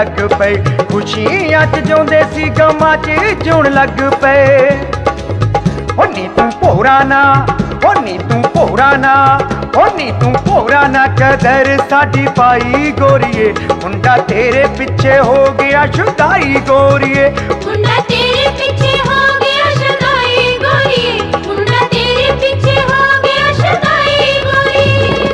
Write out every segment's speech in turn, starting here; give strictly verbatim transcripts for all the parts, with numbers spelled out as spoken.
लग पे, खुशियां च जिउंदे सी गमां च जिउण लग पे। ओ नी तू भोरा ना, ओ नी तू भोरा ना, ओ नी तू भोरा ना, कदर साडी पाई गोरीए, मुंडा तेरे पिछे हो गया शुदाई गोरीए। मुंडा तेरे पीछे हो गया शुदाई गोरी, मुंडा तेरे पीछे हो गया शुदाई गोरी।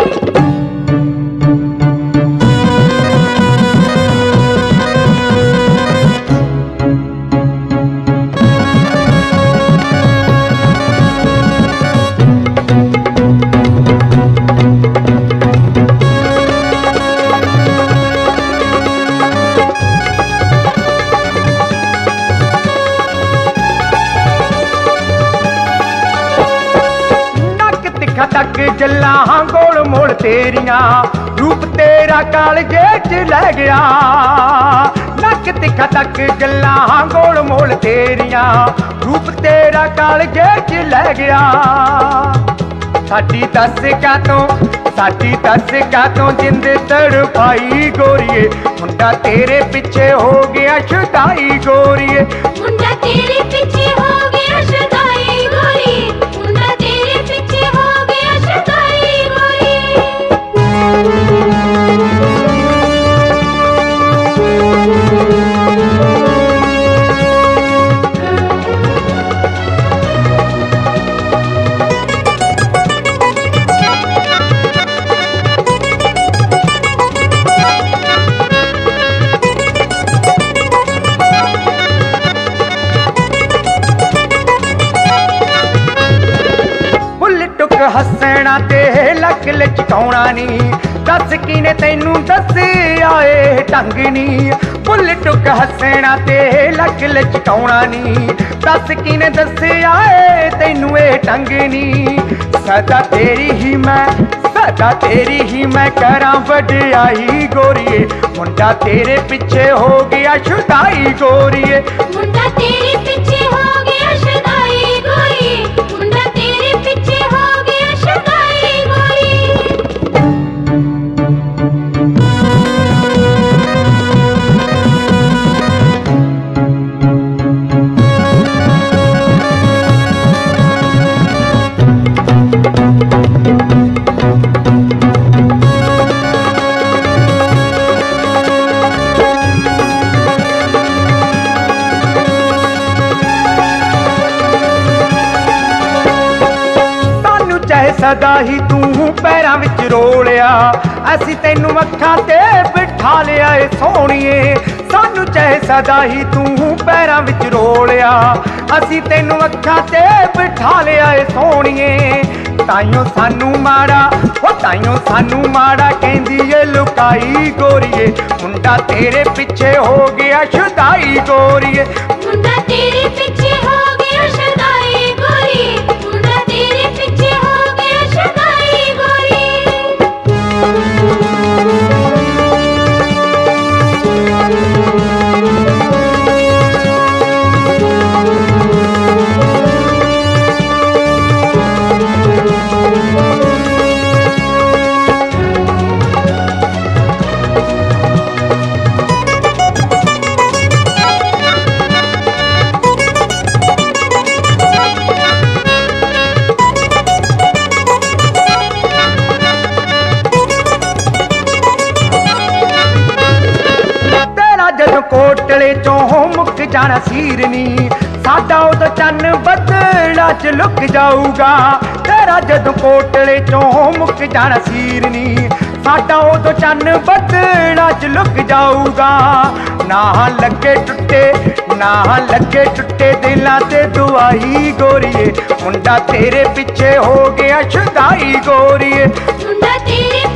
तक जल्ला गोल मोड़ तेरिया, रूप तेरा कालजे च लै गया। नक तिखा तक जल्ला गोल मोड़ तेरिया, रूप तेरा कालजे च लै गया। साडी दस का तो साडी दस का तो जिंद तड़पाई गोरीए, मुंडा तेरे पिछे हो गया शुदाई गोरीए। मुंडा तेरे पीछे हो गया शुदाई गोरी, मुंडा तेरे पीछे हो गया शुदाई गोरी। हसना ते लक लचकाउणा नी, दस किने तैनू दस आए ढंग नी। भुल टुक हसना ते लक लचकाउणा नी, दस किने दस आए तैनू ए ढंग नी। सदा तेरी ही मैं, सदा तेरी ही मैं करां वडियाई गोरीए, मुंडा तेरे पिछे हो गया शुदाई गोरीए। मुंडा तेरे पीछे हो गया शुदाई गोरी, मुंडा तेरे पीछे हो गया शुदाई गोरी। सदा ही तू पैरां विच रोलिया, असी तैनू अखां ते बिठा लिया ए सोहणीए। सानू चाहे सदा ही तू पैरां विच रोलिया, असी तैनू अखां ते बिठा लिया ए सोहणीए। ताइयों सानू माड़ा, ओ ताइयों सानू माड़ा कहंदी ए लुकाई गोरीए, मुंडा तेरे पिछे हो गया शुदाई गोरीए। मुंडा तेरे पीछे हो गया शुदाई गोरी, मुंडा तेरे पीछे हो गया शुदाई गोरी। कोटले चों मुक जाना सीरनी, साडा उदों चन्न बदला च लुक जाऊगा। तेरा जदों कोटले चों मुक जाना सीरनी, साडा उदों चन्न बदला च लुक जाऊगा। ना लगे टुटे, ना लगे टुटे दिलां ते दुआई गोरीए, मुंडा तेरे पिछे हो गया शुदाई गोरीए। मुंडा तेरे